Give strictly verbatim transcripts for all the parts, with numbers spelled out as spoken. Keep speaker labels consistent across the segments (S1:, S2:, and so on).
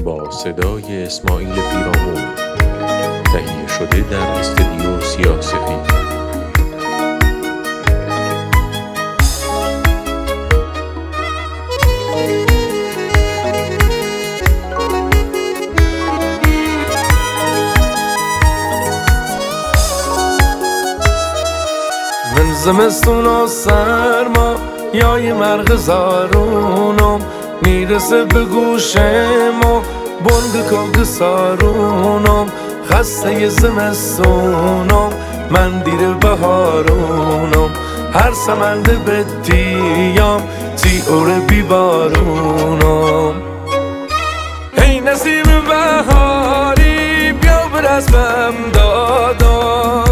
S1: با صدای اسماعیل پیرامون، تهیه شده در استودیو سیاه‌سفید.
S2: من زمستون و سرما یای مرغ زارونم میرسه به گوشم و بند کاغ سارونم. خسته زمستونم من دیر بهارونم، هر سمنده بتیام تی اوره بیبارونم. ای نسیم بهاری بیا برسمم دادا،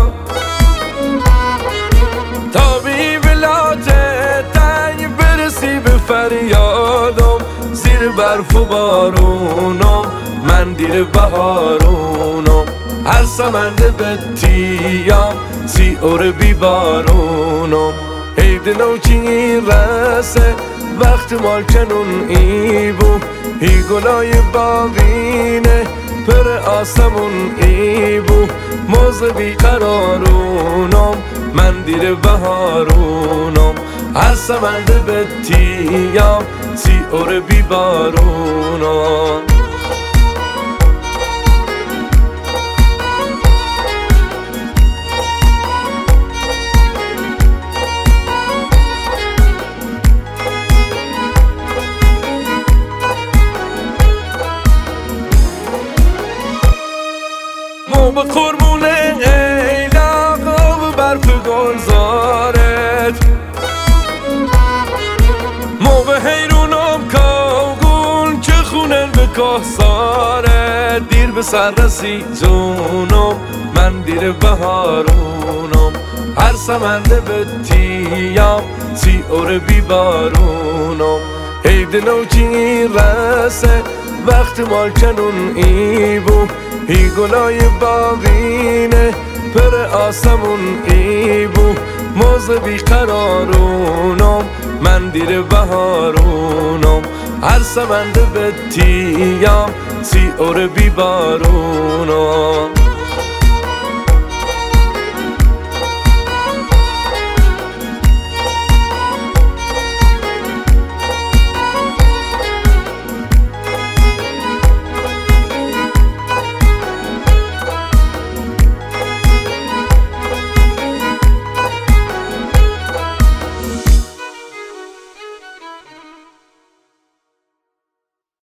S2: تا بی بلاد تنگ برسی به فریادم. زیر برف و بارونم من دیر بهارونم، هر سمنده بتیام سی اوره بیبارونم. عید نوچی رسه وقت مالکنون ای بو، ای گلای باغینه پر آسمون ای بو. موز بیقرارونم من دیر بهارونم، هر سمنده بتیام سی اوره بیبارونم. مو به قربون ایلاق و برف گلزارت، مو به حیرونم کاغون که خونن به کهسارت. دیر به سر رسی جونم من دیر بهارونم، هر سمنده بتیام سی اوره بیبارونم. عید نوچی رسه وقت مالکنون ای بو، ای گلای باغینه پر آسمون ای بو. موز بیقرارونم من دیر بهارونم، هر سمنده بتیام سی اوره بیبارونم.